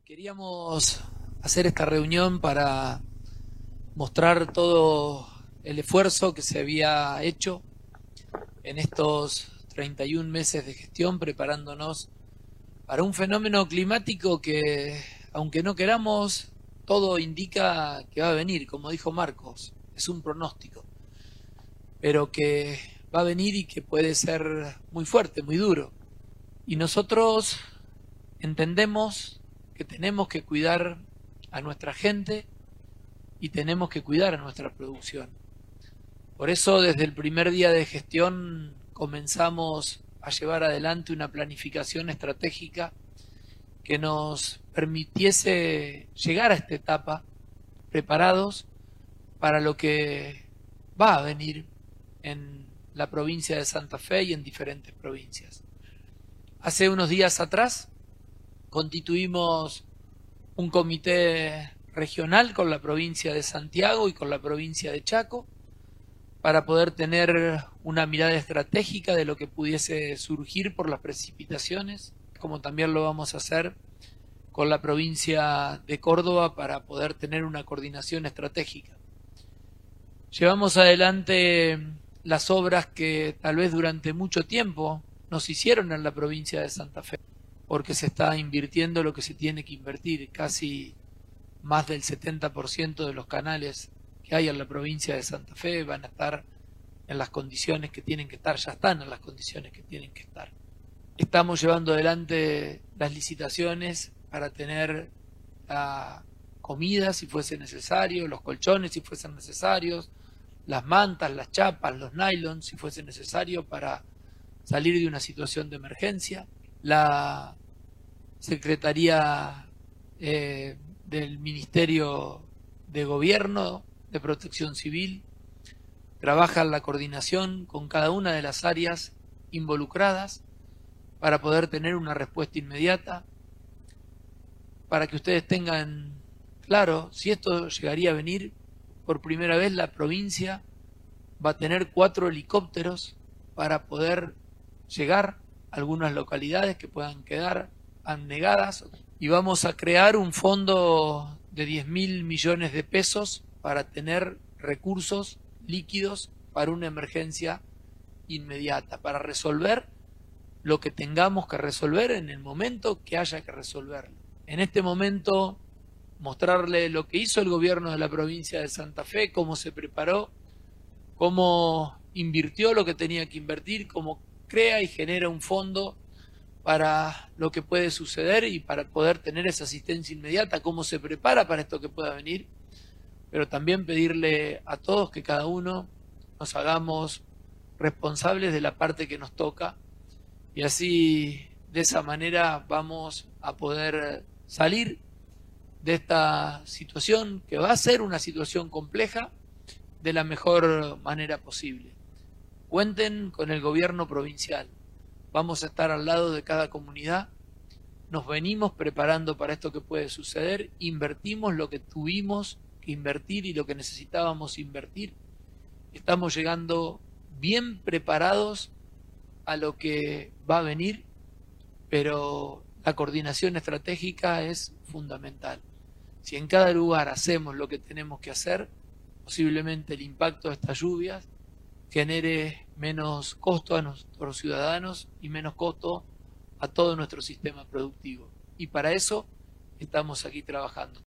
Queríamos hacer esta reunión para mostrar todo el esfuerzo que se había hecho en estos 31 meses de gestión preparándonos para un fenómeno climático que, aunque no queramos, todo indica que va a venir, como dijo Marcos, es un pronóstico, pero que va a venir y que puede ser muy fuerte, muy duro. Y nosotros entendemos que tenemos que cuidar a nuestra gente y tenemos que cuidar a nuestra producción. Por eso, desde el primer día de gestión comenzamos a llevar adelante una planificación estratégica que nos permitiese llegar a esta etapa preparados para lo que va a venir en la provincia de Santa Fe y en diferentes provincias. Hace unos días atrás constituimos un comité regional con la provincia de Santiago y con la provincia de Chaco para poder tener una mirada estratégica de lo que pudiese surgir por las precipitaciones, como también lo vamos a hacer con la provincia de Córdoba para poder tener una coordinación estratégica. Llevamos adelante las obras que tal vez durante mucho tiempo nos hicieron en la provincia de Santa Fe, porque se está invirtiendo lo que se tiene que invertir. Casi más del 70% de los canales que hay en la provincia de Santa Fe van a estar en las condiciones que tienen que estar, ya están en las condiciones que tienen que estar. Estamos llevando adelante las licitaciones para tener la comida si fuese necesario, los colchones si fuesen necesarios, las mantas, las chapas, los nylons si fuese necesario para salir de una situación de emergencia. La Secretaría del Ministerio de Gobierno de Protección Civil trabaja en la coordinación con cada una de las áreas involucradas para poder tener una respuesta inmediata, para que ustedes tengan claro, si esto llegaría a venir, por primera vez la provincia va a tener 4 helicópteros para poder llegar a algunas localidades que puedan quedar anegadas, y vamos a crear un fondo de 10.000 millones de pesos para tener recursos líquidos para una emergencia inmediata, para resolver lo que tengamos que resolver en el momento que haya que resolverlo. En este momento, mostrarle lo que hizo el gobierno de la provincia de Santa Fe, cómo se preparó, cómo invirtió lo que tenía que invertir, cómo crea y genera un fondo para lo que puede suceder y para poder tener esa asistencia inmediata, cómo se prepara para esto que pueda venir, pero también pedirle a todos que cada uno nos hagamos responsables de la parte que nos toca, y así de esa manera vamos a poder salir de esta situación que va a ser una situación compleja de la mejor manera posible. Cuenten con el gobierno provincial. Vamos a estar al lado de cada comunidad, nos venimos preparando para esto que puede suceder, invertimos lo que tuvimos que invertir y lo que necesitábamos invertir, estamos llegando bien preparados a lo que va a venir, pero la coordinación estratégica es fundamental. Si en cada lugar hacemos lo que tenemos que hacer, posiblemente el impacto de estas lluvias genere menos costo a nuestros ciudadanos y menos costo a todo nuestro sistema productivo. Y para eso estamos aquí trabajando.